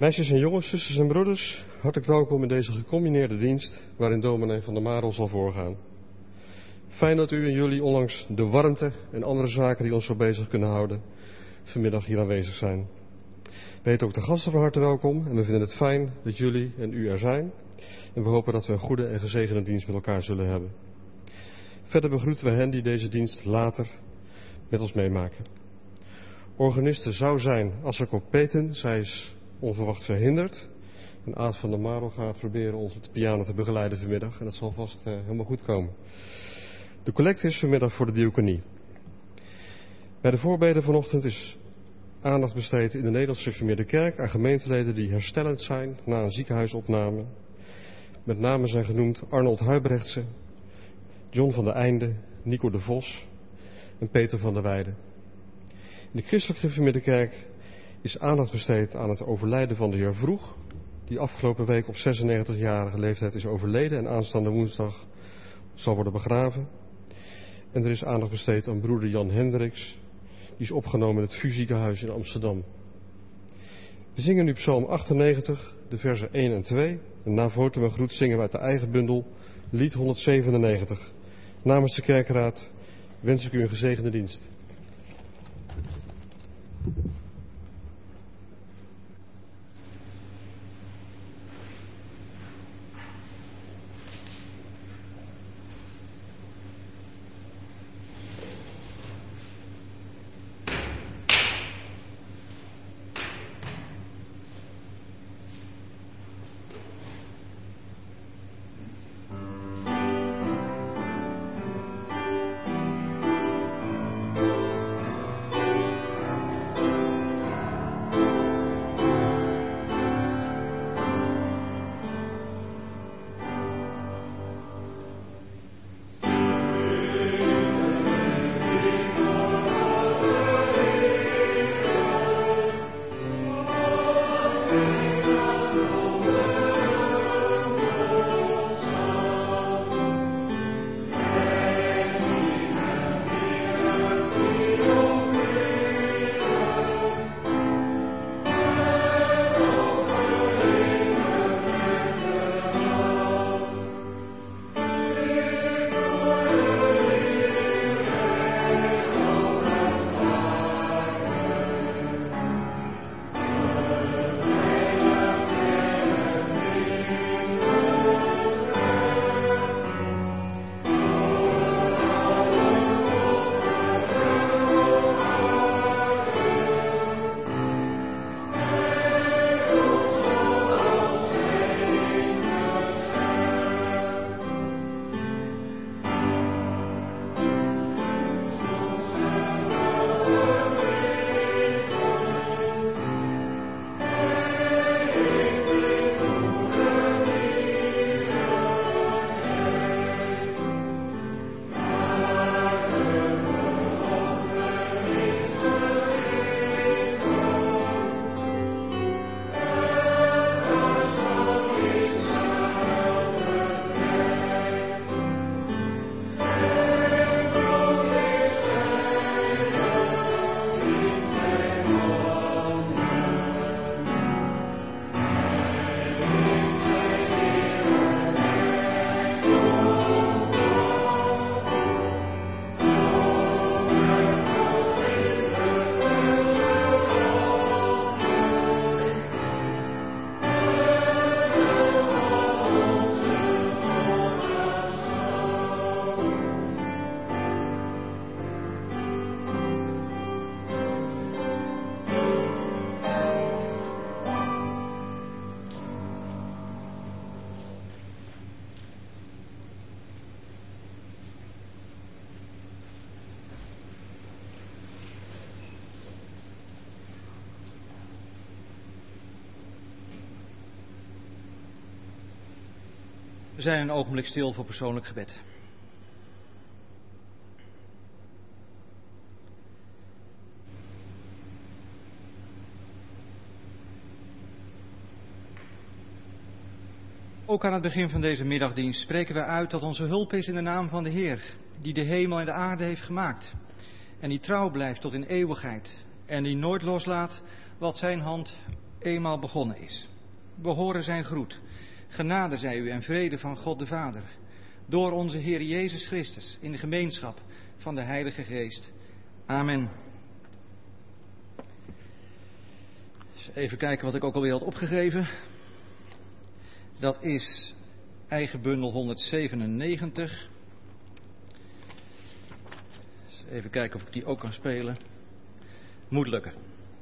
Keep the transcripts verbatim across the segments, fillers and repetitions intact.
Meisjes en jongens, zusters en broeders, hartelijk welkom in deze gecombineerde dienst waarin dominee Van der Marel zal voorgaan. Fijn dat u en jullie, ondanks de warmte en andere zaken die ons zo bezig kunnen houden, vanmiddag hier aanwezig zijn. We heten ook de gasten van harte welkom en we vinden het fijn dat jullie en u er zijn. En we hopen dat we een goede en gezegende dienst met elkaar zullen hebben. Verder begroeten we hen die deze dienst later met ons meemaken. Organiste zou zijn Asseco Peten, zij is onverwacht verhinderd. En Aad van der Marel gaat proberen ons op de piano te begeleiden vanmiddag. En dat zal vast uh, helemaal goed komen. De collecte is vanmiddag voor de diaconie. Bij de voorbeden vanochtend is aandacht besteed in de Nederlandse Gereformeerde Kerk aan gemeenteleden die herstellend zijn na een ziekenhuisopname. Met name zijn genoemd Arnold Huibrechtse, John van der Einde, Nico de Vos en Peter van der Weijden. In de Christelijke Gereformeerde Kerk is aandacht besteed aan het overlijden van de heer Vroeg, die afgelopen week op zesennegentigjarige leeftijd is overleden en aanstaande woensdag zal worden begraven. En er is aandacht besteed aan broeder Jan Hendricks, die is opgenomen in het V U ziekenhuis in Amsterdam. We zingen nu Psalm achtennegentig, de versen één en twee. En na votum en groet zingen we uit de eigen bundel lied honderdzevenennegentig. Namens de kerkraad wens ik u een gezegende dienst. We zijn een ogenblik stil voor persoonlijk gebed. Ook aan het begin van deze middagdienst spreken we uit dat onze hulp is in de naam van de Heer, die de hemel en de aarde heeft gemaakt en die trouw blijft tot in eeuwigheid en die nooit loslaat wat zijn hand eenmaal begonnen is. We horen zijn groet. Genade zij u en vrede van God de Vader. Door onze Heer Jezus Christus in de gemeenschap van de Heilige Geest. Amen. Even kijken wat ik ook alweer had opgegeven. Dat is eigen bundel honderdzevenennegentig. Even kijken of ik die ook kan spelen. Moet lukken.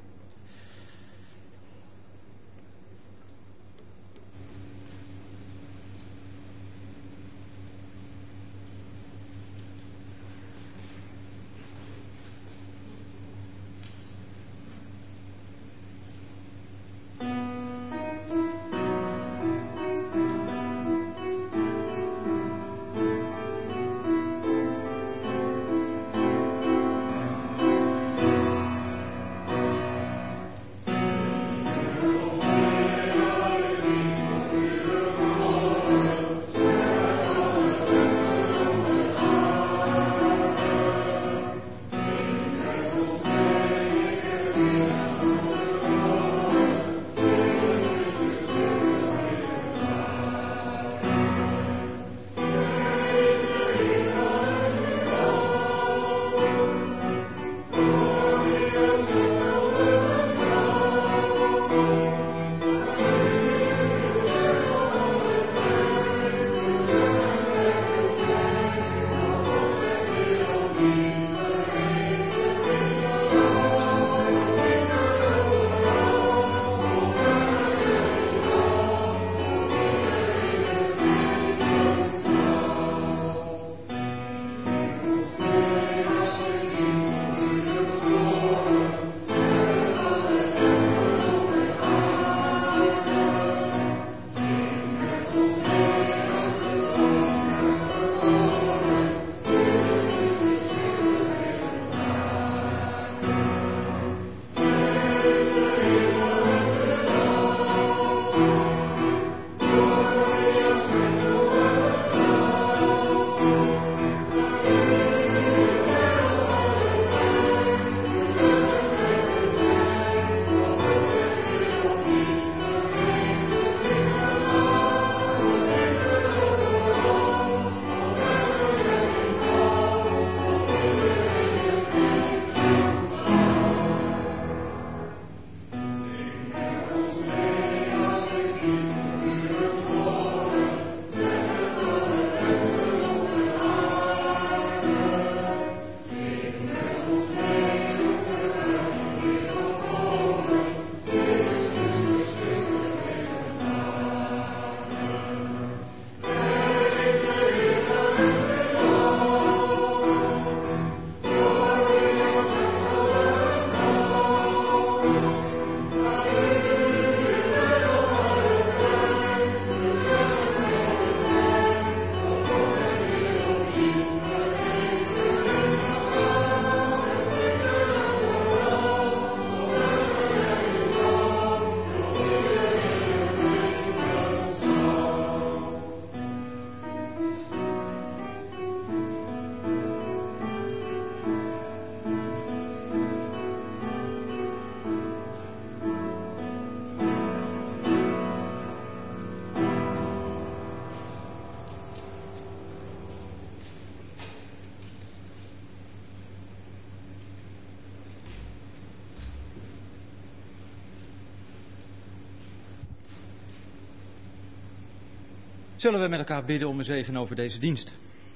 Zullen we met elkaar bidden om een zegen over deze dienst.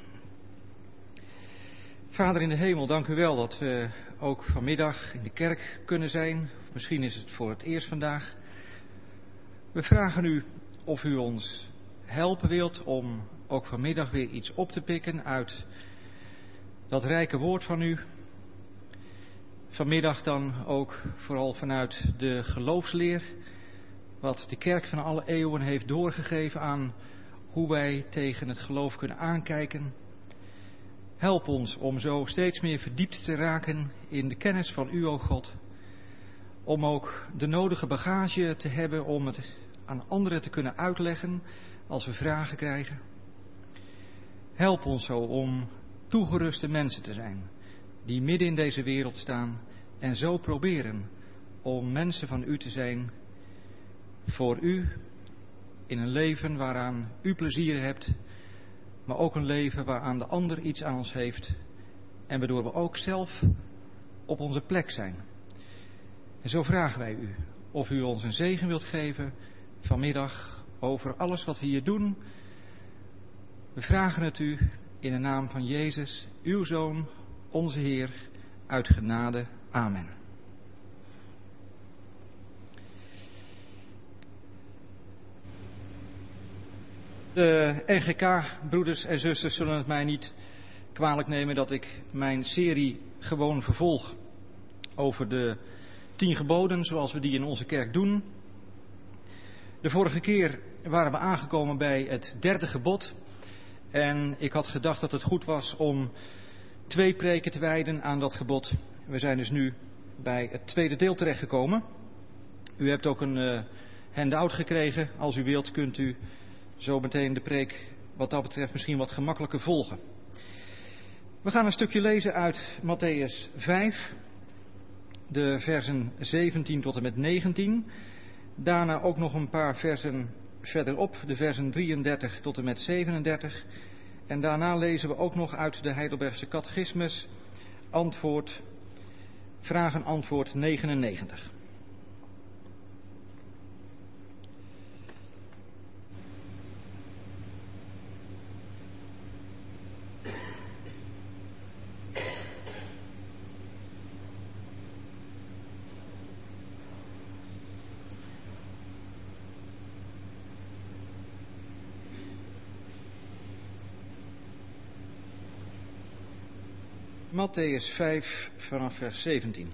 Vader in de hemel, dank u wel dat we ook vanmiddag in de kerk kunnen zijn. Misschien is het voor het eerst vandaag. We vragen u of u ons helpen wilt om ook vanmiddag weer iets op te pikken uit dat rijke woord van u. Vanmiddag dan ook vooral vanuit de geloofsleer, wat de kerk van alle eeuwen heeft doorgegeven aan hoe wij tegen het geloof kunnen aankijken. Help ons om zo steeds meer verdiept te raken in de kennis van u, o God. Om ook de nodige bagage te hebben om het aan anderen te kunnen uitleggen als we vragen krijgen. Help ons zo om toegeruste mensen te zijn die midden in deze wereld staan en zo proberen om mensen van u te zijn voor u, in een leven waaraan u plezier hebt, maar ook een leven waaraan de ander iets aan ons heeft en waardoor we ook zelf op onze plek zijn. En zo vragen wij u of u ons een zegen wilt geven vanmiddag over alles wat we hier doen. We vragen het u in de naam van Jezus, uw Zoon, onze Heer, uit genade. Amen. De N G K-broeders en zusters zullen het mij niet kwalijk nemen dat ik mijn serie gewoon vervolg over de tien geboden zoals we die in onze kerk doen. De vorige keer waren we aangekomen bij het derde gebod en ik had gedacht dat het goed was om twee preken te wijden aan dat gebod. We zijn dus nu bij het tweede deel terechtgekomen. U hebt ook een uh, handout gekregen. Als u wilt kunt u zo meteen de preek wat dat betreft misschien wat gemakkelijker volgen. We gaan een stukje lezen uit Mattheüs vijf, de versen zeventien tot en met negentien. Daarna ook nog een paar versen verderop, de versen drieëndertig tot en met zevenendertig. En daarna lezen we ook nog uit de Heidelbergse Catechismus antwoord, vraag en antwoord negenennegentig. Mattheüs vijf vanaf vers zeventien.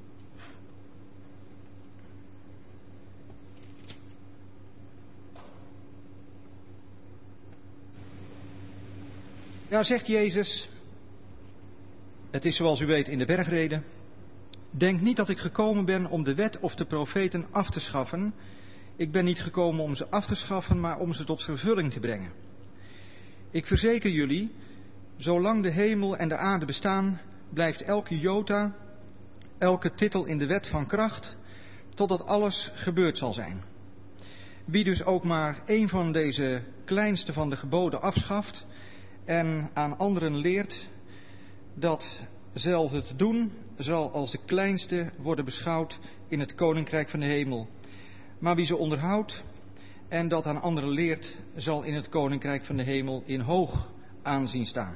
Daar zegt Jezus, het is zoals u weet in de bergreden, denk niet dat ik gekomen ben om de wet of de profeten af te schaffen. Ik ben niet gekomen om ze af te schaffen, maar om ze tot vervulling te brengen. Ik verzeker jullie, zolang de hemel en de aarde bestaan, blijft elke jota, elke titel in de wet van kracht, totdat alles gebeurd zal zijn. Wie dus ook maar één van deze kleinste van de geboden afschaft en aan anderen leert dat zelfs het doen, zal als de kleinste worden beschouwd in het koninkrijk van de hemel. Maar wie ze onderhoudt en dat aan anderen leert, zal in het koninkrijk van de hemel in hoog aanzien staan.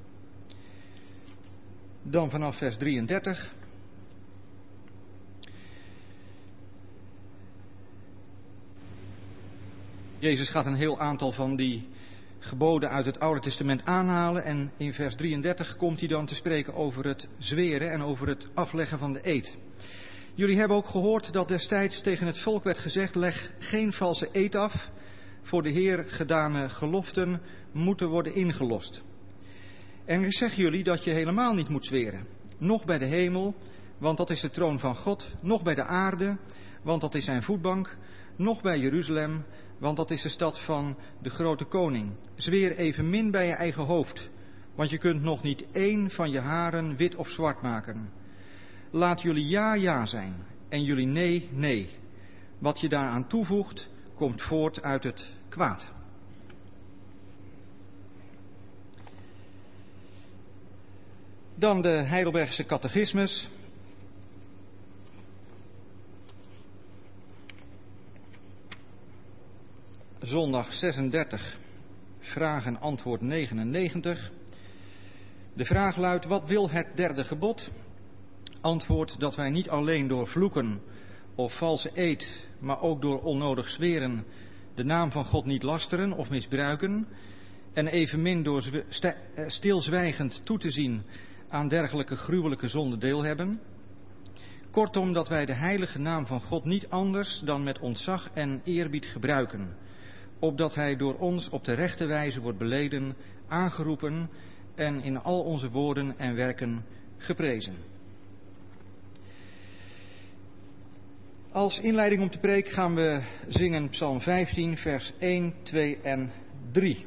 Dan vanaf vers drieëndertig. Jezus gaat een heel aantal van die geboden uit het Oude Testament aanhalen en in vers drieëndertig komt hij dan te spreken over het zweren en over het afleggen van de eed. Jullie hebben ook gehoord dat destijds tegen het volk werd gezegd, leg geen valse eed af, voor de Heer gedane geloften moeten worden ingelost. En ik zeg jullie dat je helemaal niet moet zweren, noch bij de hemel, want dat is de troon van God, noch bij de aarde, want dat is zijn voetbank, noch bij Jeruzalem, want dat is de stad van de grote koning. Zweer evenmin bij je eigen hoofd, want je kunt nog niet één van je haren wit of zwart maken. Laat jullie ja, ja zijn en jullie nee, nee. Wat je daaraan toevoegt, komt voort uit het kwaad. Dan de Heidelbergse Catechismus. Zondag zesendertig, vraag en antwoord negenennegentig. De vraag luidt, wat wil het derde gebod? Antwoord, dat wij niet alleen door vloeken of valse eed, maar ook door onnodig zweren de naam van God niet lasteren of misbruiken, en evenmin door stilzwijgend toe te zien aan dergelijke gruwelijke zonden deel hebben. Kortom, dat wij de heilige naam van God niet anders dan met ontzag en eerbied gebruiken, opdat hij door ons op de rechte wijze wordt beleden, aangeroepen en in al onze woorden en werken geprezen. Als inleiding om de preek gaan we zingen Psalm vijftien, vers één, twee en drie.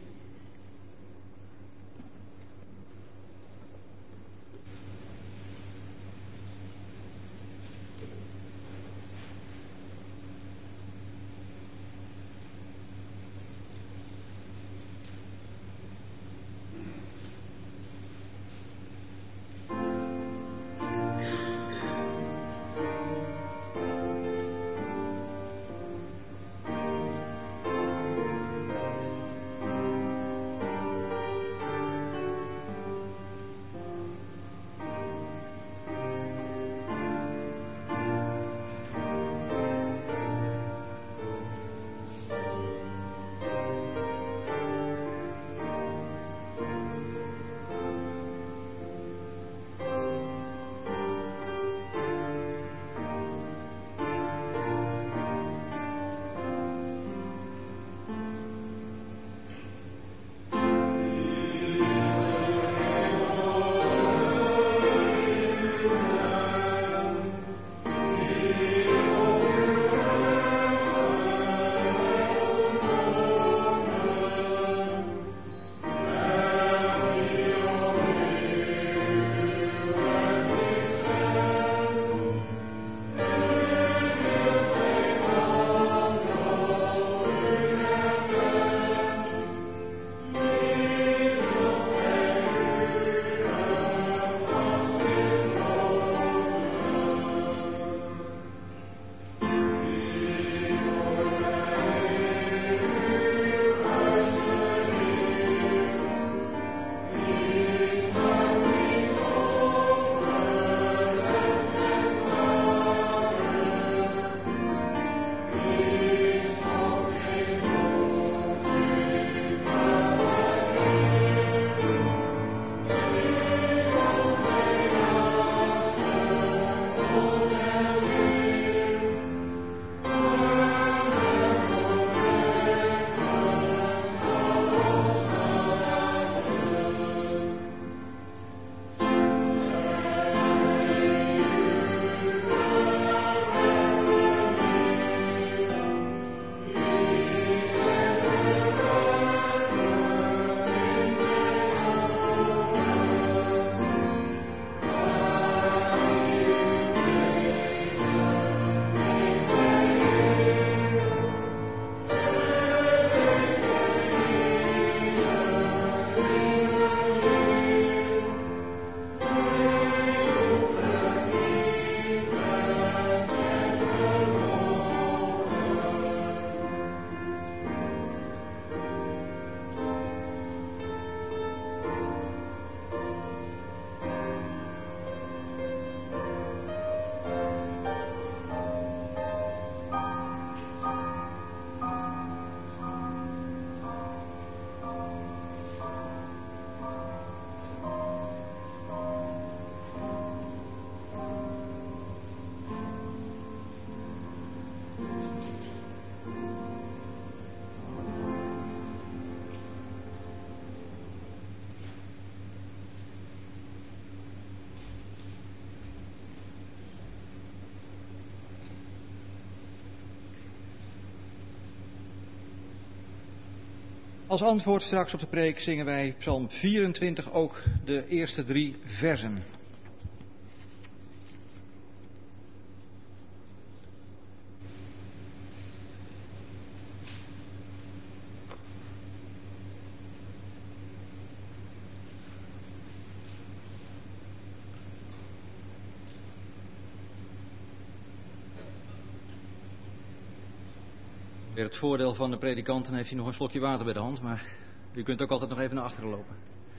Als antwoord straks op de preek zingen wij Psalm vierentwintig, ook de eerste drie versen. Weer het voordeel van de predikant, dan heeft hij nog een slokje water bij de hand, maar u kunt ook altijd nog even naar achteren lopen.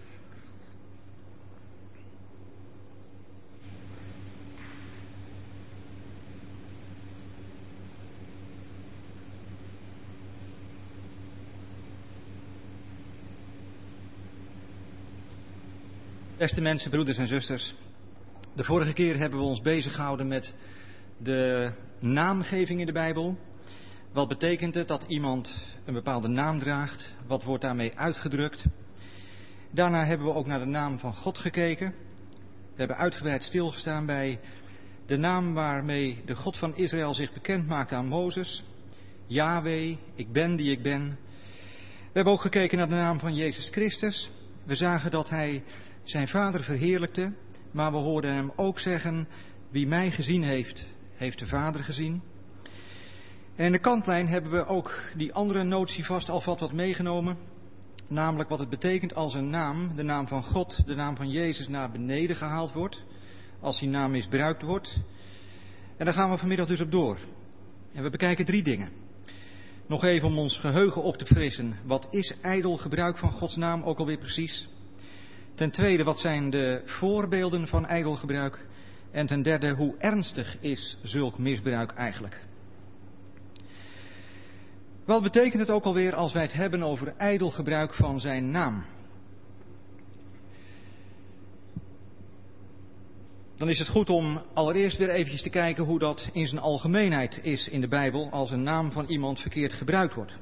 Beste mensen, broeders en zusters, de vorige keer hebben we ons bezig gehouden met de naamgeving in de Bijbel. Wat betekent het dat iemand een bepaalde naam draagt? Wat wordt daarmee uitgedrukt? Daarna hebben we ook naar de naam van God gekeken. We hebben uitgebreid stilgestaan bij de naam waarmee de God van Israël zich bekend maakte aan Mozes. Yahweh, ik ben die ik ben. We hebben ook gekeken naar de naam van Jezus Christus. We zagen dat hij zijn Vader verheerlijkte, maar we hoorden hem ook zeggen: wie mij gezien heeft, heeft de Vader gezien. En in de kantlijn hebben we ook die andere notie vast alvast wat meegenomen. Namelijk wat het betekent als een naam, de naam van God, de naam van Jezus naar beneden gehaald wordt. Als die naam misbruikt wordt. En daar gaan we vanmiddag dus op door. En we bekijken drie dingen. Nog even om ons geheugen op te frissen. Wat is ijdel gebruik van Gods naam ook alweer precies? Ten tweede, wat zijn de voorbeelden van ijdel gebruik? En ten derde, hoe ernstig is zulk misbruik eigenlijk? Wat betekent het ook alweer als wij het hebben over ijdel gebruik van zijn naam? Dan is het goed om allereerst weer eventjes te kijken hoe dat in zijn algemeenheid is in de Bijbel als een naam van iemand verkeerd gebruikt wordt.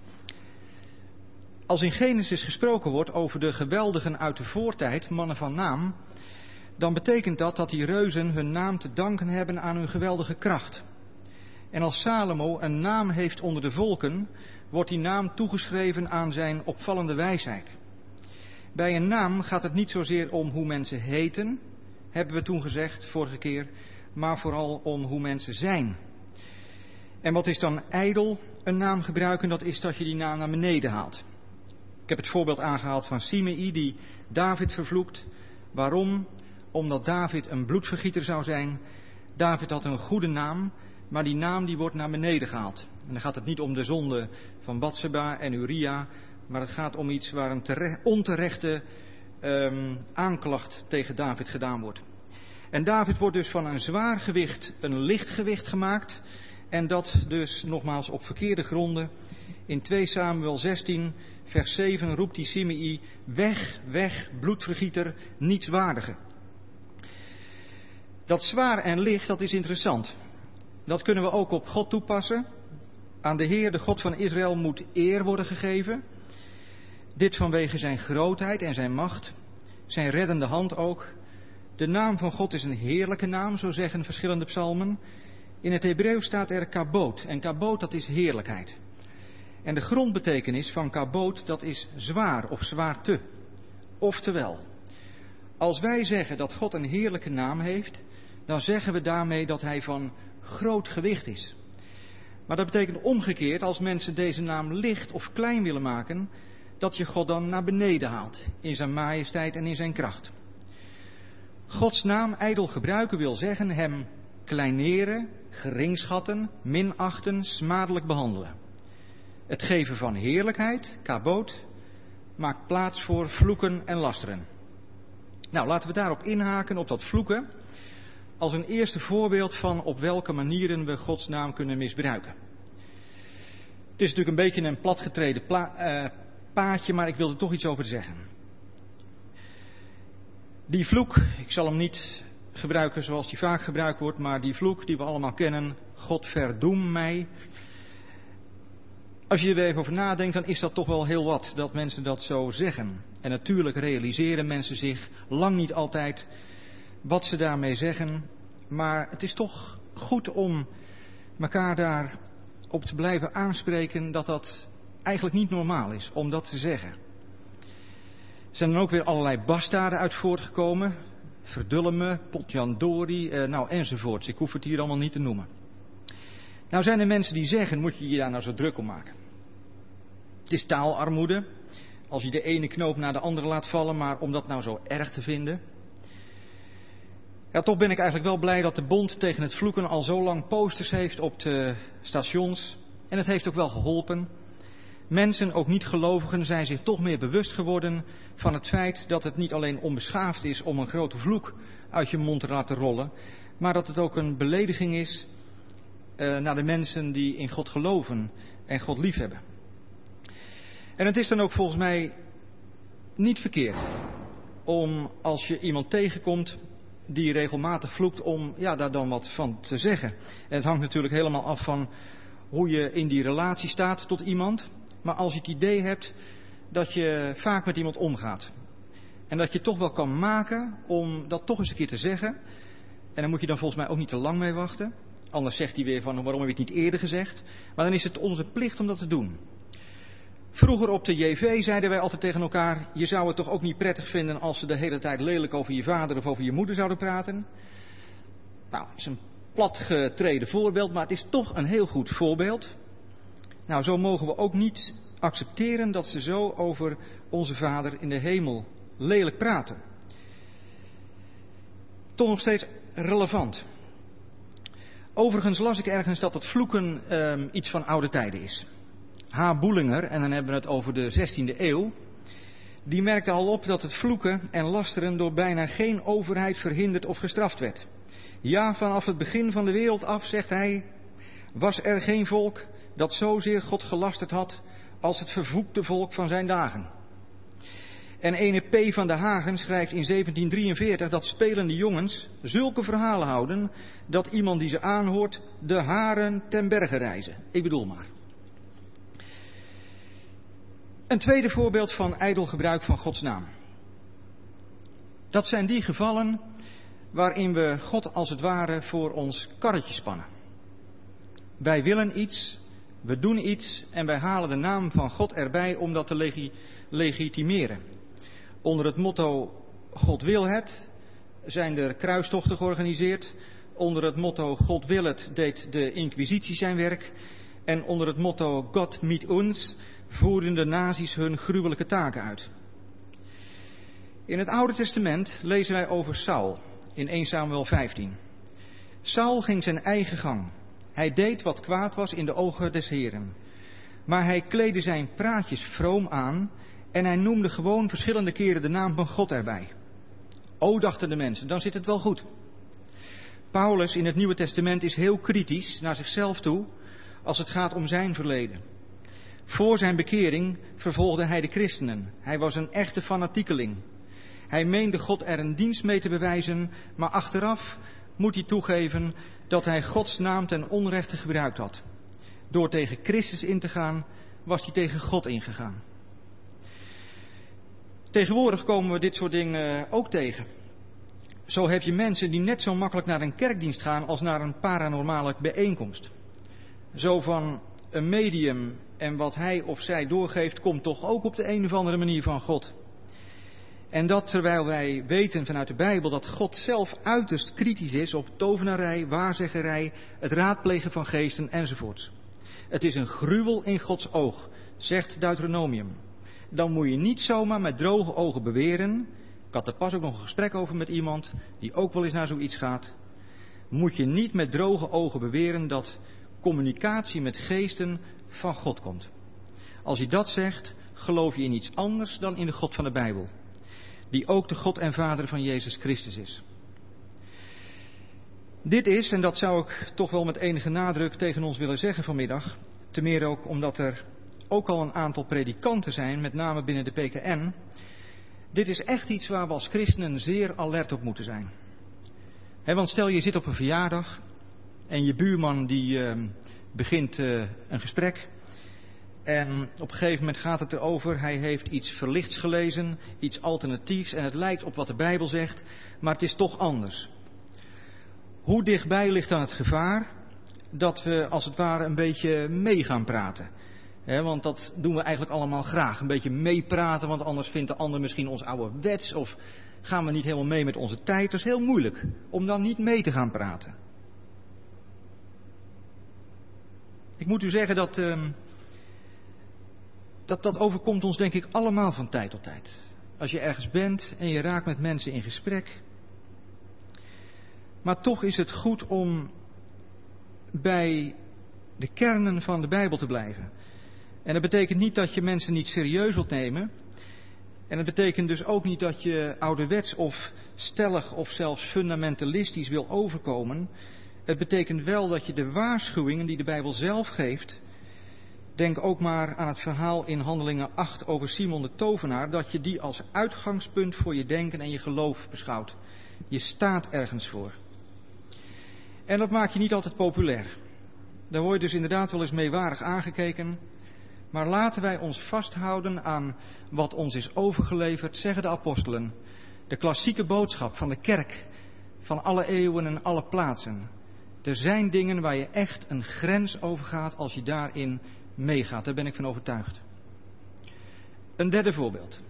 Als in Genesis gesproken wordt over de geweldigen uit de voortijd, mannen van naam, dan betekent dat dat die reuzen hun naam te danken hebben aan hun geweldige kracht. En als Salomo een naam heeft onder de volken, wordt die naam toegeschreven aan zijn opvallende wijsheid. Bij een naam gaat het niet zozeer om hoe mensen heten, hebben we toen gezegd vorige keer, maar vooral om hoe mensen zijn. En wat is dan ijdel een naam gebruiken? Dat is dat je die naam naar beneden haalt. Ik heb het voorbeeld aangehaald van Simei die David vervloekt. Waarom? Omdat David een bloedvergieter zou zijn. David had een goede naam, maar die naam die wordt naar beneden gehaald. En dan gaat het niet om de zonde van Batseba en Uria, maar het gaat om iets waar een terecht, onterechte um, aanklacht tegen David gedaan wordt. En David wordt dus van een zwaar gewicht een licht gewicht gemaakt. En dat dus nogmaals op verkeerde gronden. In twee Samuel zestien vers zeven roept die Simei: weg, weg, bloedvergieter, nietswaardige. Dat zwaar en licht, dat is interessant. Dat kunnen we ook op God toepassen. Aan de Heer, de God van Israël, moet eer worden gegeven. Dit vanwege zijn grootheid en zijn macht. Zijn reddende hand ook. De naam van God is een heerlijke naam, zo zeggen verschillende psalmen. In het Hebreeuws staat er kaboot. En kaboot, dat is heerlijkheid. En de grondbetekenis van kaboot, dat is zwaar of zwaarte. Oftewel, als wij zeggen dat God een heerlijke naam heeft, dan zeggen we daarmee dat hij van groot gewicht is. Maar dat betekent omgekeerd, als mensen deze naam licht of klein willen maken, dat je God dan naar beneden haalt, in zijn majesteit en in zijn kracht. Gods naam ijdel gebruiken wil zeggen hem kleineren, geringschatten, minachten, smadelijk behandelen. Het geven van heerlijkheid, kaboot, maakt plaats voor vloeken en lasteren. Nou, laten we daarop inhaken, op dat vloeken, als een eerste voorbeeld van op welke manieren we Gods naam kunnen misbruiken. Het is natuurlijk een beetje een platgetreden pla- uh, paadje, maar ik wil er toch iets over zeggen. Die vloek, ik zal hem niet gebruiken zoals die vaak gebruikt wordt, maar die vloek die we allemaal kennen, God verdoem mij. Als je er even over nadenkt, dan is dat toch wel heel wat, dat mensen dat zo zeggen. En natuurlijk realiseren mensen zich lang niet altijd wat ze daarmee zeggen, maar het is toch goed om elkaar daar op te blijven aanspreken dat dat eigenlijk niet normaal is om dat te zeggen. Er zijn dan ook weer allerlei bastaarden uit voortgekomen. Verdulmen, potjandori, eh, nou enzovoorts. Ik hoef het hier allemaal niet te noemen. Nou zijn er mensen die zeggen, moet je je daar nou zo druk om maken? Het is taalarmoede. Als je de ene knoop naar de andere laat vallen, maar om dat nou zo erg te vinden. Ja, toch ben ik eigenlijk wel blij dat de Bond tegen het vloeken al zo lang posters heeft op de stations. En het heeft ook wel geholpen. Mensen, ook niet-gelovigen, zijn zich toch meer bewust geworden van het feit dat het niet alleen onbeschaafd is om een grote vloek uit je mond te laten rollen, maar dat het ook een belediging is uh, naar de mensen die in God geloven en God liefhebben. En het is dan ook volgens mij niet verkeerd om, als je iemand tegenkomt die regelmatig vloekt, om ja, daar dan wat van te zeggen. En het hangt natuurlijk helemaal af van hoe je in die relatie staat tot iemand. Maar als je het idee hebt dat je vaak met iemand omgaat. En dat je toch wel kan maken om dat toch eens een keer te zeggen. En dan moet je dan volgens mij ook niet te lang mee wachten. Anders zegt hij weer van, waarom heb je het niet eerder gezegd? Maar dan is het onze plicht om dat te doen. Vroeger op de J V zeiden wij altijd tegen elkaar, je zou het toch ook niet prettig vinden als ze de hele tijd lelijk over je vader of over je moeder zouden praten. Nou, het is een platgetreden voorbeeld, maar het is toch een heel goed voorbeeld. Nou, zo mogen we ook niet accepteren dat ze zo over onze Vader in de hemel lelijk praten. Toch nog steeds relevant. Overigens las ik ergens dat het vloeken eh, iets van oude tijden is. H. Boelinger, en dan hebben we het over de zestiende eeuw, die merkte al op dat het vloeken en lasteren door bijna geen overheid verhinderd of gestraft werd. Ja, vanaf het begin van de wereld af, zegt hij, was er geen volk dat zozeer God gelasterd had als het vervloekte volk van zijn dagen. En ene P. van der Hagen schrijft in zeventien drieënveertig dat spelende jongens zulke verhalen houden dat iemand die ze aanhoort de haren ten berge reizen. Ik bedoel maar. Een tweede voorbeeld van ijdel gebruik van Gods naam. Dat zijn die gevallen waarin we God als het ware voor ons karretje spannen. Wij willen iets, we doen iets en wij halen de naam van God erbij om dat te legi- legitimeren. Onder het motto God wil het zijn er kruistochten georganiseerd. Onder het motto God wil het deed de Inquisitie zijn werk. En onder het motto God mit uns voerden de nazi's hun gruwelijke taken uit. In het Oude Testament lezen wij over Saul in eerste Samuel vijftien. Saul ging zijn eigen gang. Hij deed wat kwaad was in de ogen des Heren. Maar hij kleedde zijn praatjes vroom aan en hij noemde gewoon verschillende keren de naam van God erbij. O, dachten de mensen, dan zit het wel goed. Paulus in het Nieuwe Testament is heel kritisch naar zichzelf toe als het gaat om zijn verleden. Voor zijn bekering vervolgde hij de christenen. Hij was een echte fanatiekeling. Hij meende God er een dienst mee te bewijzen, maar achteraf moet hij toegeven dat hij Gods naam ten onrechte gebruikt had. Door tegen Christus in te gaan, was hij tegen God ingegaan. Tegenwoordig komen we dit soort dingen ook tegen. Zo heb je mensen die net zo makkelijk naar een kerkdienst gaan als naar een paranormale bijeenkomst. Zo van een medium en wat hij of zij doorgeeft komt toch ook op de een of andere manier van God. En dat terwijl wij weten vanuit de Bijbel dat God zelf uiterst kritisch is op tovenarij, waarzeggerij, het raadplegen van geesten enzovoorts. Het is een gruwel in Gods oog, zegt Deuteronomium. Dan moet je niet zomaar met droge ogen beweren. Ik had er pas ook nog een gesprek over met iemand die ook wel eens naar zoiets gaat. Moet je niet met droge ogen beweren dat communicatie met geesten van God komt. Als je dat zegt, geloof je in iets anders dan in de God van de Bijbel. Die ook de God en Vader van Jezus Christus is. Dit is, en dat zou ik toch wel met enige nadruk tegen ons willen zeggen vanmiddag, te meer ook omdat er ook al een aantal predikanten zijn, met name binnen de P K N. Dit is echt iets waar we als christenen zeer alert op moeten zijn. He, want stel je zit op een verjaardag en je buurman die uh, begint uh, een gesprek. En op een gegeven moment gaat het erover, hij heeft iets verlichts gelezen, iets alternatiefs en het lijkt op wat de Bijbel zegt, maar het is toch anders. Hoe dichtbij ligt dan het gevaar dat we als het ware een beetje mee gaan praten? He, want dat doen we eigenlijk allemaal graag. Een beetje meepraten, want anders vindt de ander misschien ons ouderwets. Of gaan we niet helemaal mee met onze tijd. Dat is heel moeilijk om dan niet mee te gaan praten. Ik moet u zeggen dat, uh, dat dat overkomt ons denk ik allemaal van tijd tot tijd. Als je ergens bent en je raakt met mensen in gesprek. Maar toch is het goed om bij de kernen van de Bijbel te blijven. En dat betekent niet dat je mensen niet serieus wilt nemen. En het betekent dus ook niet dat je ouderwets of stellig of zelfs fundamentalistisch wil overkomen. Het betekent wel dat je de waarschuwingen die de Bijbel zelf geeft. Denk ook maar aan het verhaal in Handelingen acht over Simon de tovenaar. Dat je die als uitgangspunt voor je denken en je geloof beschouwt. Je staat ergens voor. En dat maakt je niet altijd populair. Daar word je dus inderdaad wel eens meewarig aangekeken. Maar laten wij ons vasthouden aan wat ons is overgeleverd, zeggen de apostelen. De klassieke boodschap van de kerk, van alle eeuwen en alle plaatsen. Er zijn dingen waar je echt een grens over gaat als je daarin meegaat. Daar ben ik van overtuigd. Een derde voorbeeld.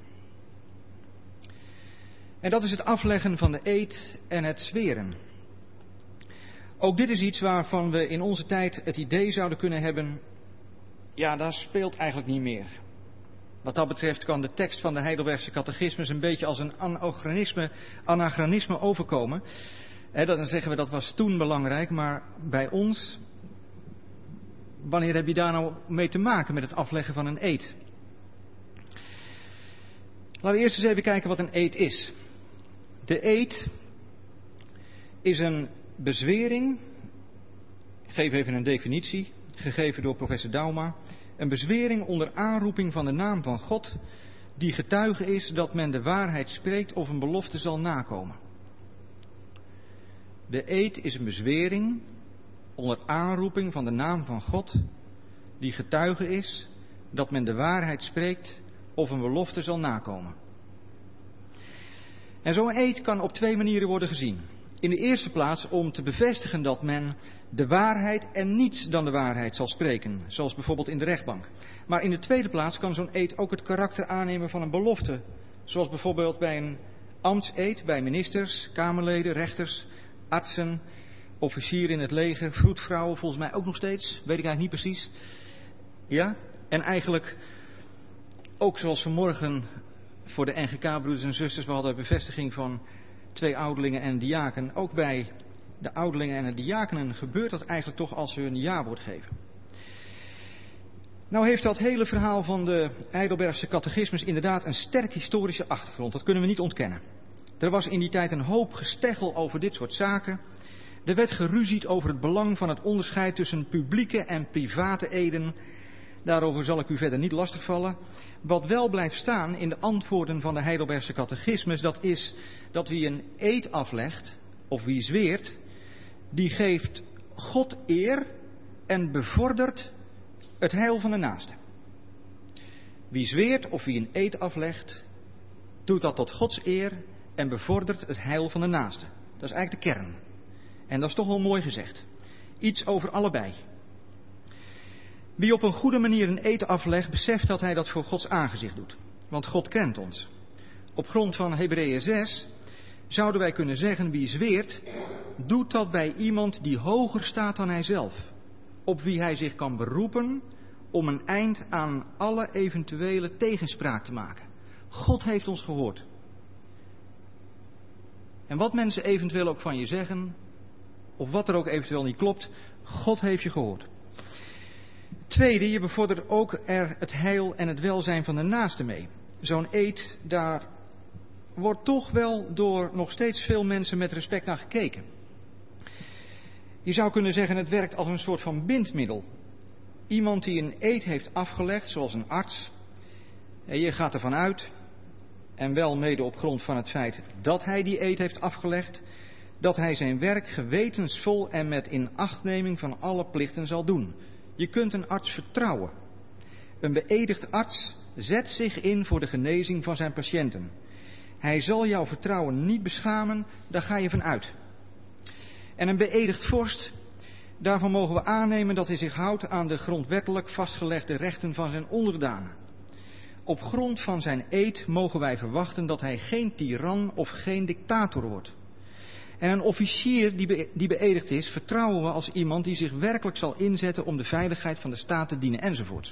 En dat is het afleggen van de eed en het zweren. Ook dit is iets waarvan we in onze tijd het idee zouden kunnen hebben. Ja, dat speelt eigenlijk niet meer. Wat dat betreft kan de tekst van de Heidelbergse catechismus een beetje als een anachronisme, anachronisme overkomen. He, dan zeggen we dat was toen belangrijk, maar bij ons, wanneer heb je daar nou mee te maken met het afleggen van een eed? Laten we eerst eens even kijken wat een eed is. De eed is een bezwering, ik geef even een definitie, gegeven door professor Dauma. Een bezwering onder aanroeping van de naam van God, die getuige is dat men de waarheid spreekt of een belofte zal nakomen. De eed is een bezwering onder aanroeping van de naam van God, die getuige is dat men de waarheid spreekt of een belofte zal nakomen. En zo'n eed kan op twee manieren worden gezien. In de eerste plaats om te bevestigen dat men de waarheid en niets dan de waarheid zal spreken, zoals bijvoorbeeld in de rechtbank. Maar in de tweede plaats kan zo'n eed ook het karakter aannemen van een belofte, zoals bijvoorbeeld bij een ambtseed, bij ministers, kamerleden, rechters, artsen, officieren in het leger, vroedvrouwen, volgens mij ook nog steeds, weet ik eigenlijk niet precies. Ja, en eigenlijk ook zoals vanmorgen voor de N G K-broeders en zusters, we hadden bevestiging van twee ouderlingen en een diaken. Ook bij de ouderlingen en de diakenen gebeurt dat eigenlijk toch als ze hun jawoord geven. Nou heeft dat hele verhaal van de Heidelbergse catechismus inderdaad een sterk historische achtergrond. Dat kunnen we niet ontkennen. Er was in die tijd een hoop gesteggel over dit soort zaken. Er werd geruzied over het belang van het onderscheid tussen publieke en private eden. Daarover zal ik u verder niet lastigvallen. Wat wel blijft staan in de antwoorden van de Heidelbergse catechismus, dat is dat wie een eed aflegt, of wie zweert, die geeft God eer en bevordert het heil van de naaste. Wie zweert of wie een eed aflegt, doet dat tot Gods eer en bevordert het heil van de naaste. Dat is eigenlijk de kern. En dat is toch wel mooi gezegd. Iets over allebei. Wie op een goede manier een eed aflegt, beseft dat hij dat voor Gods aangezicht doet. Want God kent ons. Op grond van Hebreeën zes zouden wij kunnen zeggen, wie zweert, doet dat bij iemand die hoger staat dan hijzelf. Op wie hij zich kan beroepen om een eind aan alle eventuele tegenspraak te maken. God heeft ons gehoord. En wat mensen eventueel ook van je zeggen, of wat er ook eventueel niet klopt, God heeft je gehoord. Tweede, je bevordert ook er het heil en het welzijn van de naaste mee. Zo'n eed, daar wordt toch wel door nog steeds veel mensen met respect naar gekeken. Je zou kunnen zeggen, het werkt als een soort van bindmiddel. Iemand die een eed heeft afgelegd, zoals een arts, en je gaat ervan uit, en wel mede op grond van het feit dat hij die eed heeft afgelegd, dat hij zijn werk gewetensvol en met inachtneming van alle plichten zal doen. Je kunt een arts vertrouwen. Een beëdigd arts zet zich in voor de genezing van zijn patiënten. Hij zal jouw vertrouwen niet beschamen, daar ga je van uit. En een beëdigd vorst, Daarvan mogen we aannemen dat hij zich houdt aan de grondwettelijk vastgelegde rechten van zijn onderdanen. Op grond van zijn eed mogen wij verwachten dat hij geen tiran of geen dictator wordt. En een officier die, be- die beëdigd is, vertrouwen we als iemand die zich werkelijk zal inzetten om de veiligheid van de staat te dienen enzovoort.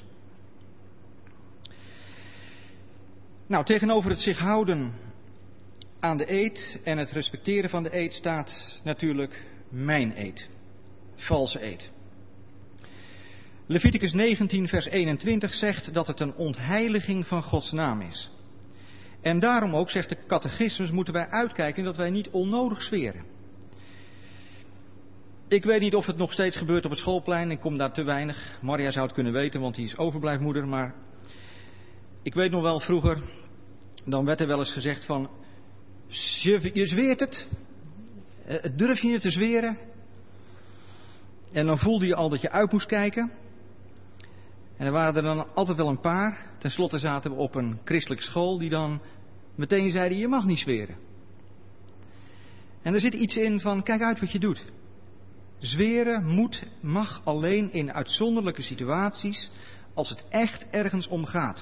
Nou, tegenover het zich houden aan de eed en het respecteren van de eed staat natuurlijk mijn eed. Valse eed. Leviticus negentien vers eenentwintig zegt dat het een ontheiliging van Gods naam is. En daarom ook, zegt de catechismus, moeten wij uitkijken dat wij niet onnodig zweren. Ik weet niet of het nog steeds gebeurt op het schoolplein, ik kom daar te weinig. Maria zou het kunnen weten, want die is overblijfmoeder, maar ik weet nog wel vroeger, dan werd er wel eens gezegd van, je, je zweert het, durf je het te zweren? En dan voelde je al dat je uit moest kijken. En er waren er dan altijd wel een paar. Ten slotte zaten we op een christelijke school die dan meteen zeiden, je mag niet zweren. En er zit iets in van, kijk uit wat je doet. Zweren moet, mag alleen in uitzonderlijke situaties, als het echt ergens om gaat.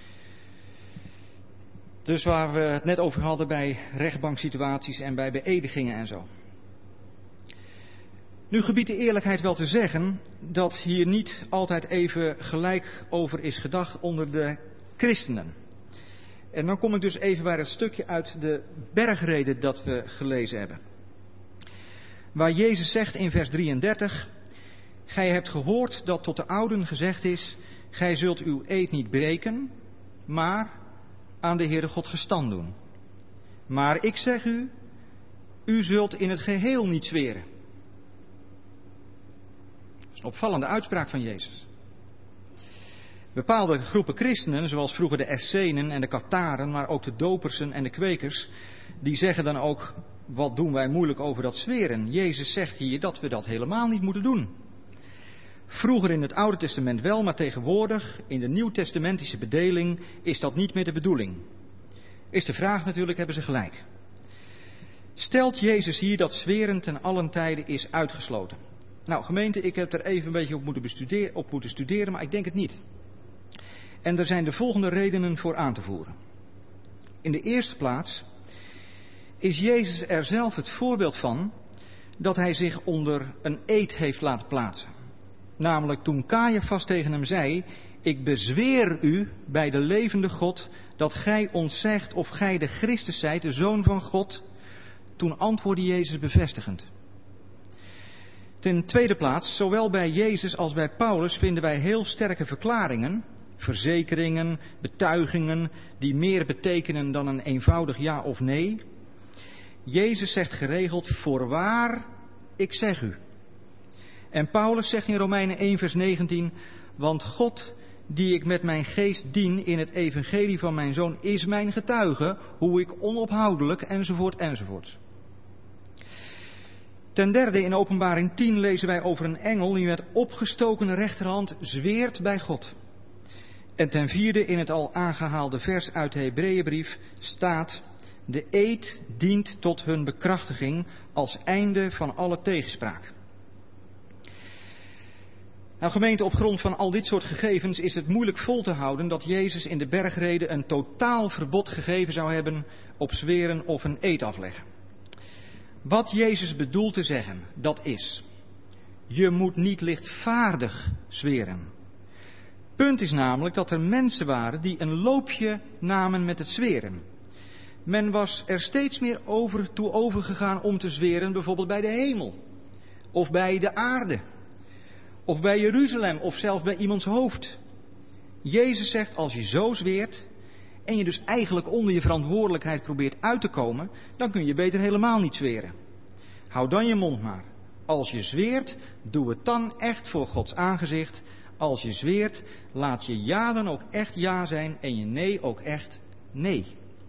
Dus waar we het net over hadden bij rechtbanksituaties en bij beëdigingen en zo. Nu gebiedt de eerlijkheid wel te zeggen dat hier niet altijd even gelijk over is gedacht onder de christenen. En dan kom ik dus even bij het stukje uit de bergrede dat we gelezen hebben. Waar Jezus zegt in vers drieëndertig, gij hebt gehoord dat tot de ouden gezegd is, gij zult uw eed niet breken, maar aan de Heere God gestand doen. Maar ik zeg u, u zult in het geheel niet zweren. Dat is een opvallende uitspraak van Jezus. Bepaalde groepen christenen, zoals vroeger de Essenen en de Katharen, maar ook de Dopersen en de Kwekers, die zeggen dan ook, wat doen wij moeilijk over dat zweren? Jezus zegt hier dat we dat helemaal niet moeten doen. Vroeger in het Oude Testament wel, maar tegenwoordig in de Nieuwtestamentische bedeling is dat niet meer de bedoeling. Is de vraag natuurlijk, hebben ze gelijk. Stelt Jezus hier dat zweren ten allen tijde is uitgesloten? Nou gemeente, ik heb er even een beetje op moeten, bestuderen, op moeten studeren, maar ik denk het niet. En er zijn de volgende redenen voor aan te voeren. In de eerste plaats is Jezus er zelf het voorbeeld van dat hij zich onder een eed heeft laten plaatsen. Namelijk toen Caiaphas tegen hem zei, ik bezweer u bij de levende God dat gij ons zegt of gij de Christus zijt, de Zoon van God. Toen antwoordde Jezus bevestigend. Ten tweede plaats, zowel bij Jezus als bij Paulus vinden wij heel sterke verklaringen, verzekeringen, betuigingen die meer betekenen dan een eenvoudig ja of nee. Jezus zegt geregeld, voorwaar, ik zeg u. En Paulus zegt in Romeinen één vers negentien, want God die ik met mijn geest dien in het evangelie van mijn Zoon is mijn getuige, hoe ik onophoudelijk enzovoort enzovoort. Ten derde in Openbaring tien lezen wij over een engel die met opgestoken rechterhand zweert bij God. En ten vierde in het al aangehaalde vers uit de Hebreeënbrief staat, de eed dient tot hun bekrachtiging als einde van alle tegenspraak. Nou gemeente, op grond van al dit soort gegevens is het moeilijk vol te houden dat Jezus in de bergrede een totaal verbod gegeven zou hebben op zweren of een eed afleggen. Wat Jezus bedoelt te zeggen, dat is, je moet niet lichtvaardig zweren. Punt is namelijk dat er mensen waren die een loopje namen met het zweren. Men was er steeds meer over toe overgegaan om te zweren, bijvoorbeeld bij de hemel, of bij de aarde, of bij Jeruzalem, of zelfs bij iemands hoofd. Jezus zegt, als je zo zweert, en je dus eigenlijk onder je verantwoordelijkheid probeert uit te komen, dan kun je beter helemaal niet zweren. Hou dan je mond maar. Als je zweert, doe het dan echt voor Gods aangezicht. Als je zweert, laat je ja dan ook echt ja zijn en je nee ook echt nee.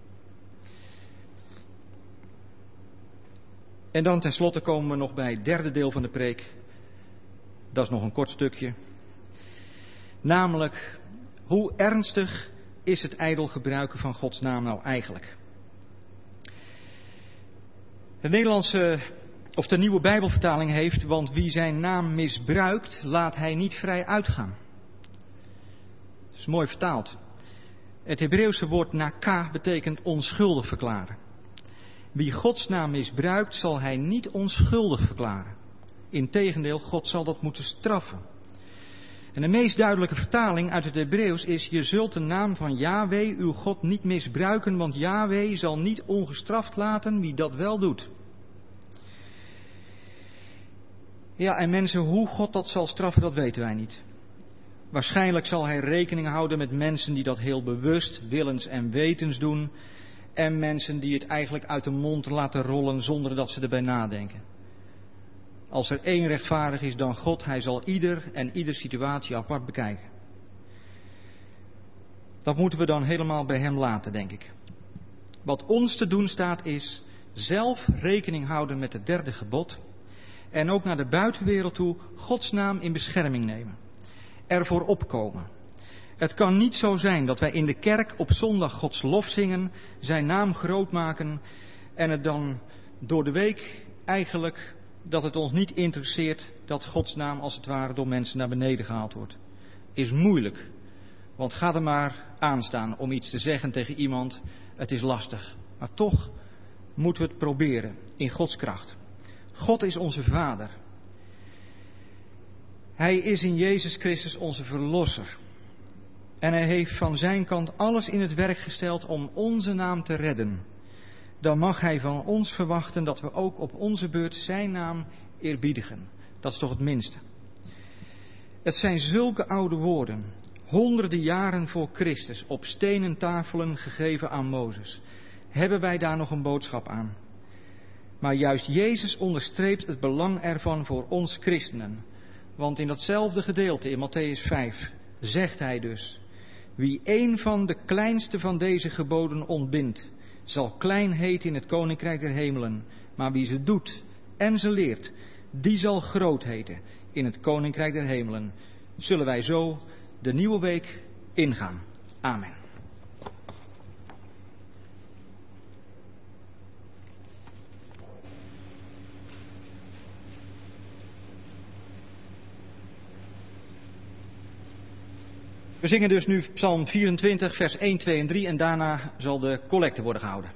En dan tenslotte komen we nog bij het derde deel van de preek. Dat is nog een kort stukje. Namelijk, hoe ernstig is het ijdel gebruiken van Gods naam nou eigenlijk? Het Nederlandse Of de Nieuwe Bijbelvertaling heeft, want wie zijn naam misbruikt, laat hij niet vrij uitgaan. Dat is mooi vertaald. Het Hebreeuwse woord naka betekent onschuldig verklaren. Wie Gods naam misbruikt, zal hij niet onschuldig verklaren. Integendeel, God zal dat moeten straffen. En de meest duidelijke vertaling uit het Hebreeuws is: je zult de naam van Yahweh, uw God, niet misbruiken, want Yahweh zal niet ongestraft laten wie dat wel doet. Ja, en mensen, hoe God dat zal straffen, dat weten wij niet. Waarschijnlijk zal hij rekening houden met mensen die dat heel bewust, willens en wetens doen. En mensen die het eigenlijk uit de mond laten rollen zonder dat ze erbij nadenken. Als er één rechtvaardig is dan God, hij zal ieder en ieder situatie apart bekijken. Dat moeten we dan helemaal bij hem laten, denk ik. Wat ons te doen staat is zelf rekening houden met het derde gebod. En ook naar de buitenwereld toe Gods naam in bescherming nemen. Ervoor opkomen. Het kan niet zo zijn dat wij in de kerk op zondag Gods lof zingen, zijn naam groot maken en het dan door de week eigenlijk dat het ons niet interesseert dat Gods naam als het ware door mensen naar beneden gehaald wordt. Is moeilijk, want ga er maar aan staan om iets te zeggen tegen iemand, het is lastig. Maar toch moeten we het proberen in Gods kracht. God is onze Vader. Hij is in Jezus Christus onze Verlosser. En hij heeft van zijn kant alles in het werk gesteld om onze naam te redden. Dan mag hij van ons verwachten dat we ook op onze beurt zijn naam eerbiedigen. Dat is toch het minste. Het zijn zulke oude woorden, honderden jaren voor Christus, op stenen tafelen gegeven aan Mozes. Hebben wij daar nog een boodschap aan? Maar juist Jezus onderstreept het belang ervan voor ons christenen. Want in datzelfde gedeelte in Mattheüs vijf zegt hij dus: wie één van de kleinste van deze geboden ontbindt, zal klein heten in het koninkrijk der hemelen. Maar wie ze doet en ze leert, die zal groot heten in het koninkrijk der hemelen. Zullen wij zo de nieuwe week ingaan. Amen. We zingen dus nu Psalm vierentwintig, vers één, twee en drie en daarna zal de collecte worden gehouden.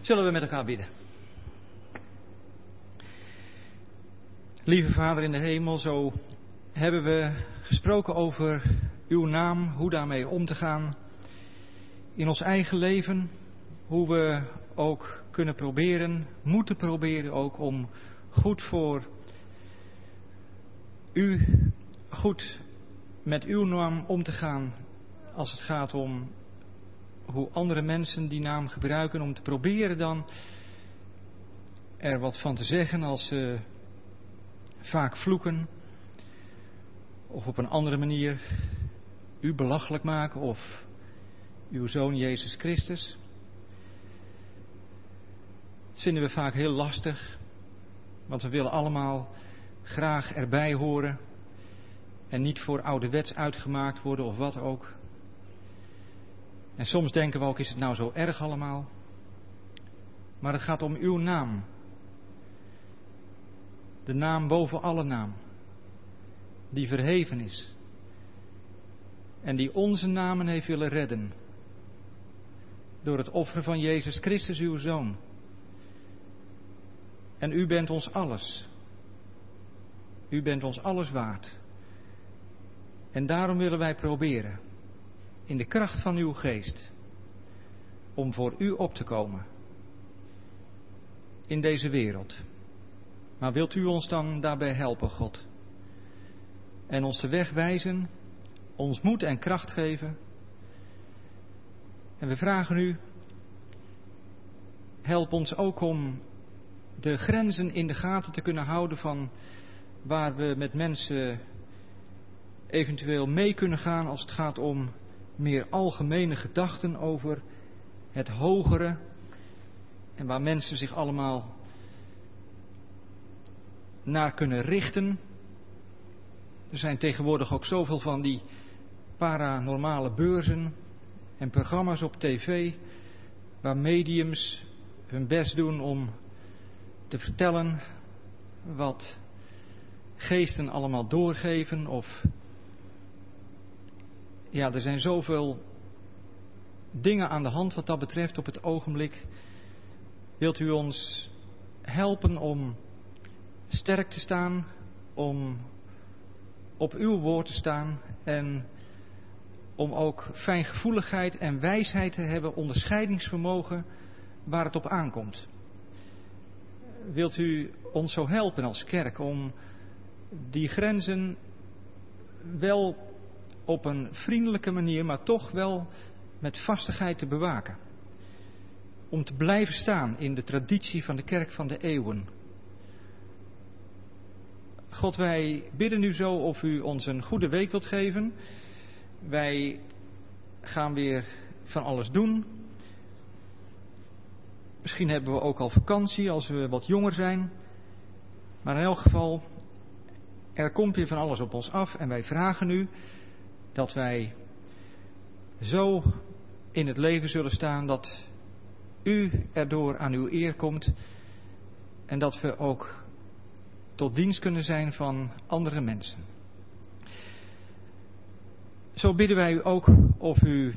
Zullen we met elkaar bidden. Lieve Vader in de hemel, zo hebben we gesproken over uw naam, hoe daarmee om te gaan in ons eigen leven, hoe we ook kunnen proberen, moeten proberen ook om goed voor u, goed met uw naam om te gaan als het gaat om hoe andere mensen die naam gebruiken, om te proberen dan er wat van te zeggen als ze vaak vloeken of op een andere manier u belachelijk maken of uw Zoon Jezus Christus. Dat vinden we vaak heel lastig, want we willen allemaal graag erbij horen en niet voor ouderwets uitgemaakt worden of wat ook. En soms denken we ook, is het nou zo erg allemaal? Maar het gaat om uw naam. De naam boven alle naam. Die verheven is. En die onze namen heeft willen redden. Door het offer van Jezus Christus, uw Zoon. En u bent ons alles. U bent ons alles waard. En daarom willen wij proberen, in de kracht van uw geest, om voor u op te komen. In deze wereld. Maar wilt u ons dan daarbij helpen, God? En ons de weg wijzen, ons moed en kracht geven. En we vragen u, help ons ook om de grenzen in de gaten te kunnen houden van waar we met mensen eventueel mee kunnen gaan als het gaat om meer algemene gedachten over het hogere en waar mensen zich allemaal naar kunnen richten. Er zijn tegenwoordig ook zoveel van die paranormale beurzen en programma's op tv waar mediums hun best doen om te vertellen wat geesten allemaal doorgeven of ja, er zijn zoveel dingen aan de hand wat dat betreft op het ogenblik. Wilt u ons helpen om sterk te staan, om op uw woord te staan en om ook fijngevoeligheid en wijsheid te hebben, onderscheidingsvermogen waar het op aankomt. Wilt u ons zo helpen als kerk om die grenzen wel op een vriendelijke manier, maar toch wel met vastigheid te bewaken. Om te blijven staan in de traditie van de kerk van de eeuwen. God, wij bidden u zo of u ons een goede week wilt geven. Wij gaan weer van alles doen. Misschien hebben we ook al vakantie als we wat jonger zijn. Maar in elk geval, er komt weer van alles op ons af en wij vragen u dat wij zo in het leven zullen staan dat u erdoor aan uw eer komt en dat we ook tot dienst kunnen zijn van andere mensen. Zo bidden wij u ook of u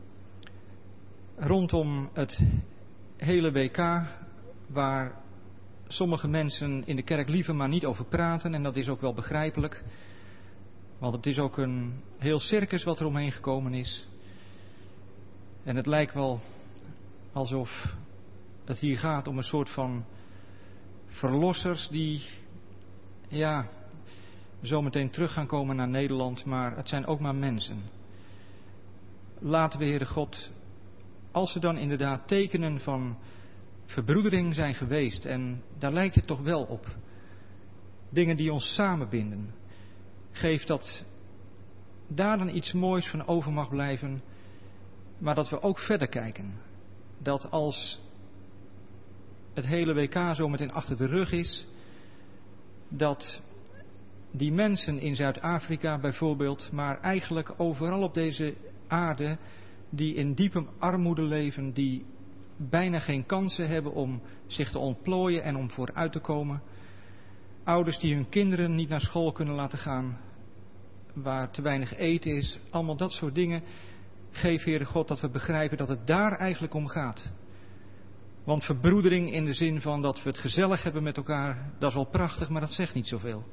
rondom het hele W K, waar sommige mensen in de kerk liever maar niet over praten, en dat is ook wel begrijpelijk, want het is ook een heel circus wat er omheen gekomen is. En het lijkt wel alsof het hier gaat om een soort van verlossers die, ja, zometeen terug gaan komen naar Nederland, maar het zijn ook maar mensen. Laten we, Heere God, als er dan inderdaad tekenen van verbroedering zijn geweest, en daar lijkt het toch wel op, dingen die ons samenbinden, geef dat daar dan iets moois van over mag blijven, maar dat we ook verder kijken. Dat als het hele W K zo meteen achter de rug is, dat die mensen in Zuid-Afrika bijvoorbeeld, maar eigenlijk overal op deze aarde, die in diepe armoede leven, die bijna geen kansen hebben om zich te ontplooien en om vooruit te komen. Ouders die hun kinderen niet naar school kunnen laten gaan, waar te weinig eten is, allemaal dat soort dingen. Geef, Heere God, dat we begrijpen dat het daar eigenlijk om gaat. Want verbroedering in de zin van dat we het gezellig hebben met elkaar, dat is wel prachtig, maar dat zegt niet zoveel.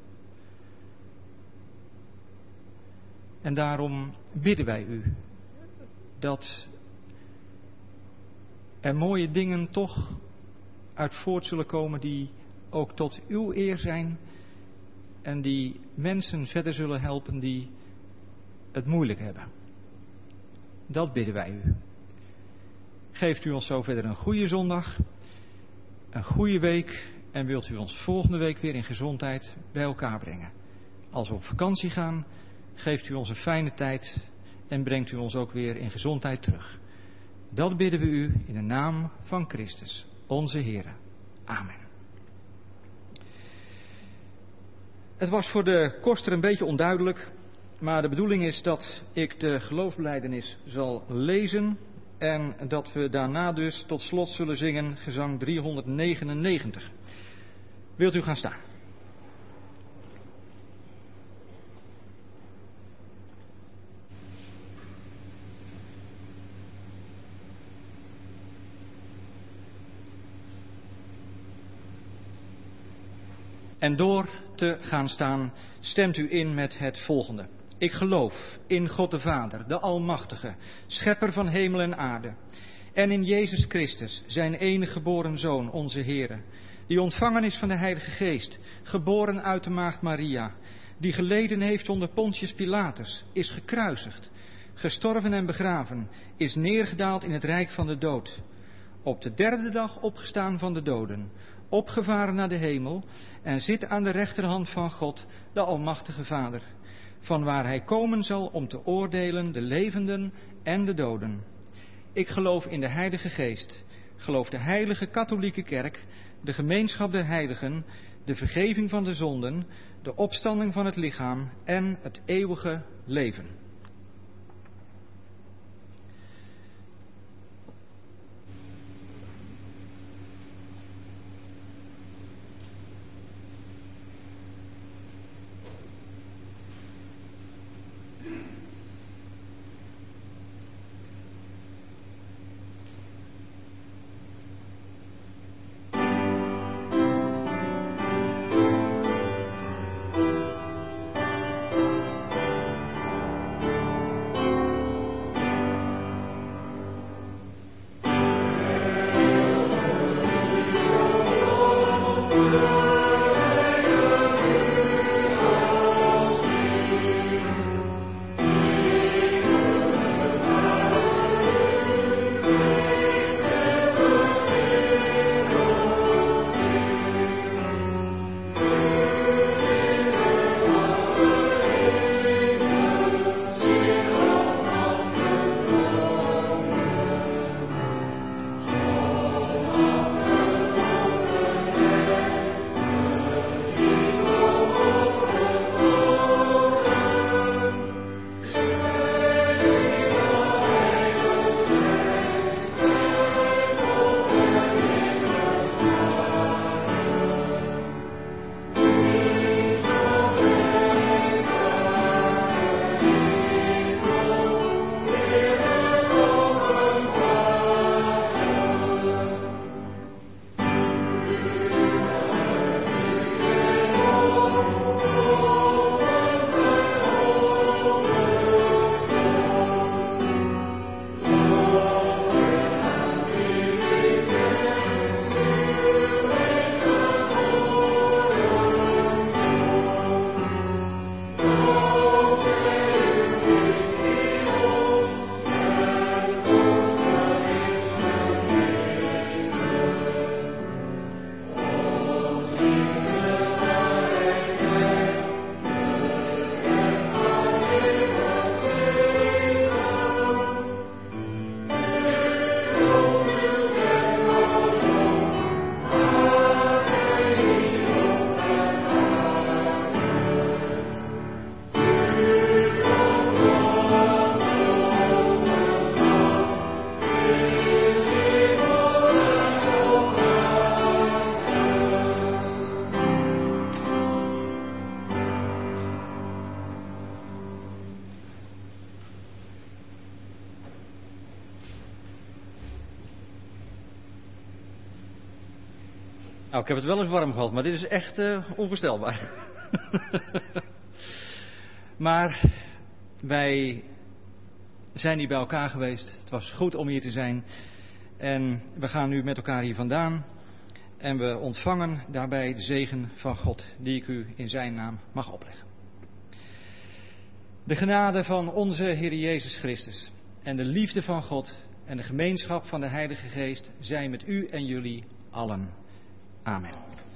En daarom bidden wij u dat er mooie dingen toch uit voort zullen komen die ook tot uw eer zijn en die mensen verder zullen helpen die het moeilijk hebben. Dat bidden wij u. Geeft u ons zo verder een goede zondag, een goede week en wilt u ons volgende week weer in gezondheid bij elkaar brengen. Als we op vakantie gaan, geeft u ons een fijne tijd en brengt u ons ook weer in gezondheid terug. Dat bidden we u in de naam van Christus, onze Heere. Amen. Het was voor de koster een beetje onduidelijk, maar de bedoeling is dat ik de geloofsbelijdenis zal lezen en dat we daarna dus tot slot zullen zingen gezang driehonderdnegenennegentig. Wilt u gaan staan? En door te gaan staan stemt u in met het volgende. Ik geloof in God de Vader, de Almachtige, schepper van hemel en aarde. En in Jezus Christus, zijn enige geboren Zoon, onze Heere. Die ontvangen is van de Heilige Geest, geboren uit de maagd Maria. Die geleden heeft onder Pontius Pilatus, is gekruisigd, gestorven en begraven, is neergedaald in het rijk van de dood. Op de derde dag opgestaan van de doden, opgevaren naar de hemel en zit aan de rechterhand van God, de Almachtige Vader, van waar hij komen zal om te oordelen de levenden en de doden. Ik geloof in de Heilige Geest, geloof de heilige katholieke kerk, de gemeenschap der heiligen, de vergeving van de zonden, de opstanding van het lichaam en het eeuwige leven. Nou, ik heb het wel eens warm gehad, maar dit is echt uh, onvoorstelbaar. Maar wij zijn hier bij elkaar geweest. Het was goed om hier te zijn. En we gaan nu met elkaar hier vandaan. En we ontvangen daarbij de zegen van God, die ik u in zijn naam mag opleggen. De genade van onze Heer Jezus Christus en de liefde van God en de gemeenschap van de Heilige Geest zijn met u en jullie allen. Amen.